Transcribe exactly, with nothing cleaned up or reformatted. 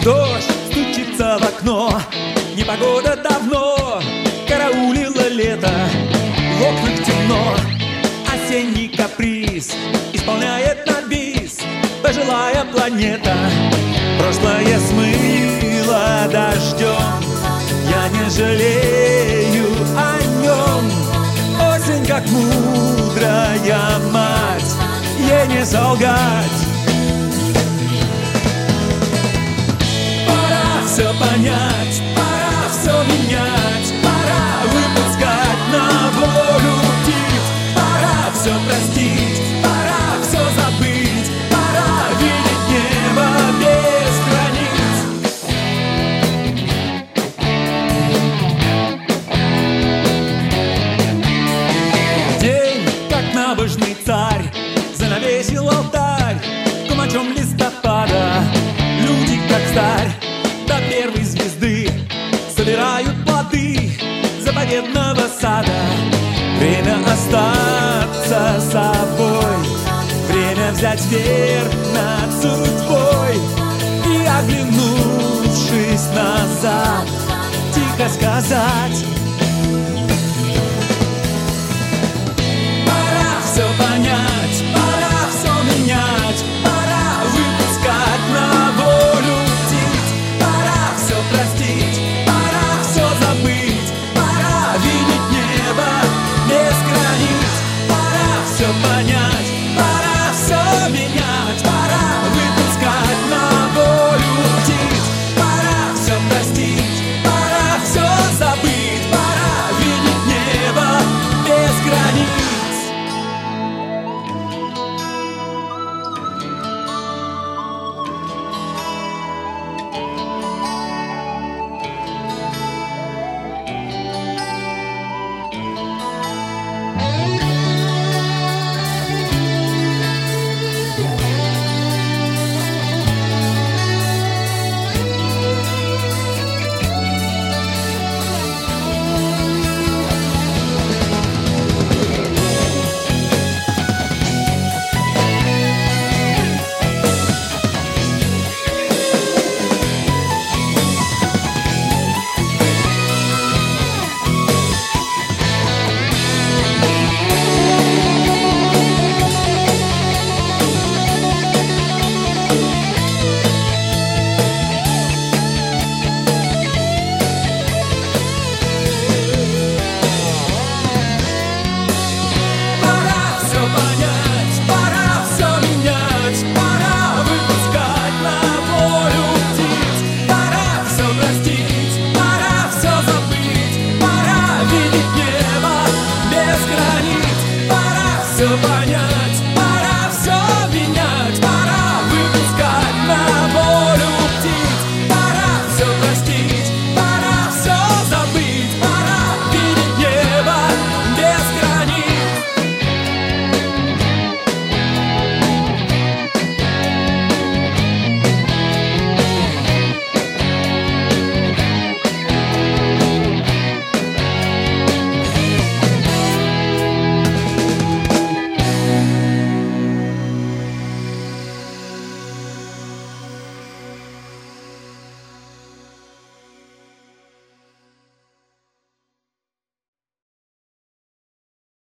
Дождь стучится в окно, непогода давно караулила лето, в окнах темно. Осенний каприз исполняет на бис пожилая планета. Прошлое смыло дождем, я не жалею о нем. Осень, как мудрая мать, ей не солгать. Пора все понять, пора все менять, пора выпускать на волю птиц, пора все простить, пора все забыть, пора видеть небо без границ. День, как набожный царь, занавесил алтарь кумачом листопада. Люди, как старь, до первой звезды собирают плоды заповедного сада. Время остаться собой, время взять верх над судьбой. И, оглянувшись назад, тихо сказать: